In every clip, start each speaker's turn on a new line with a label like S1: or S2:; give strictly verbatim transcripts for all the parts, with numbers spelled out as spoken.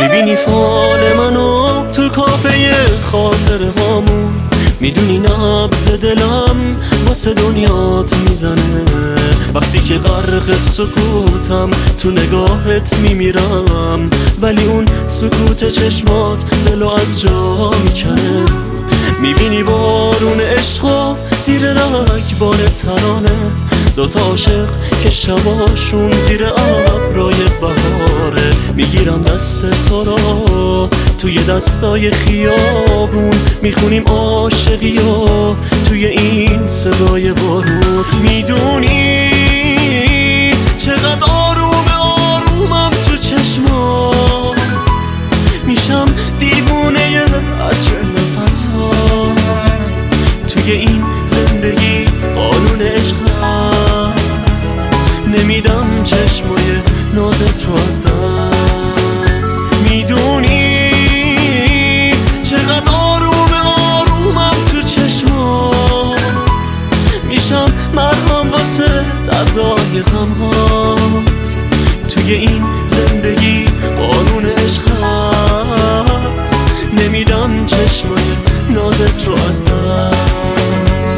S1: میبینی فال منو تو کافه خاطر هامون، میدونی نبض دلم واسه دنیات میزنه. وقتی که غرق سکوتم تو نگاهت میمیرم، ولی اون سکوت چشمات دلو از جا میکنه. میبینی بارون عشقا زیر رگبار ترانه، دوتا عاشق که شباشون زیر ابرای بهاره. میگیرم دست تو را توی دستای خیابون، میخونیم عاشقی و توی این صدای بارون. میدونی چقدر آروم آرومم تو چشمات، میشم دیوونه عطر نفسات. توی این زندگی قانون عشق هست، نمیدم چشمای نازت رو از دست. میدونی چقدر آروم آرومم تو چشمات، میشم مرهم واسه دردای غمهات. توی این زندگی قانون عشق هست، نمیدم چشمای نازت رو از دست.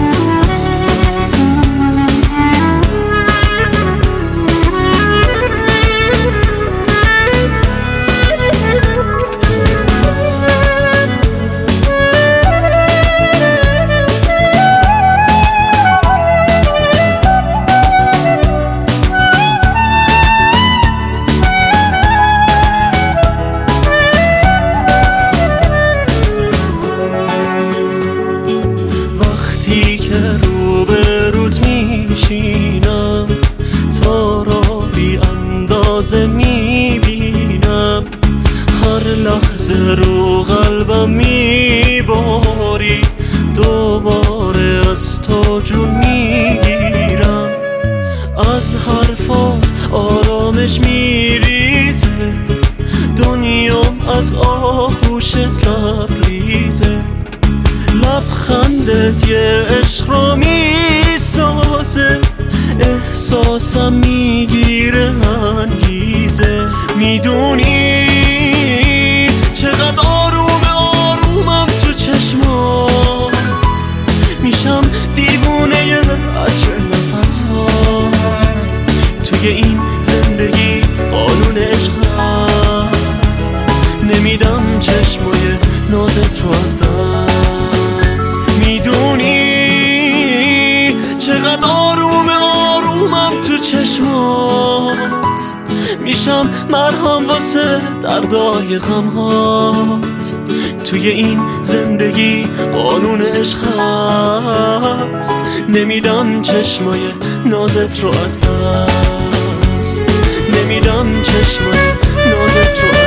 S1: وقتی که روبروت میشینم، تا را بی اندازه میبینم. هر لحظه رو قلبم میباری، دوباره از تو جون میگیرم. از حرفات آرامش میریزه، دنیام از آغوشت لبریزه. لبخندت یه عشق رو میسازه، احساسم میگیره انگیزه. میدونی چقدر آروم آرومم تو چشمات، میشم دیوونه عطر نفسات. توی این زندگی قانون عشق هست، نمیدم چشمای نازت رو از دست. میدونی چقدر آروم آرومم تو چشمات، میشم مرهم واسه دردای غمهات. توی این زندگی قانون عشق هست، نمیدم چشمای نازت رو از دست. نمیدم چشمای نازت رو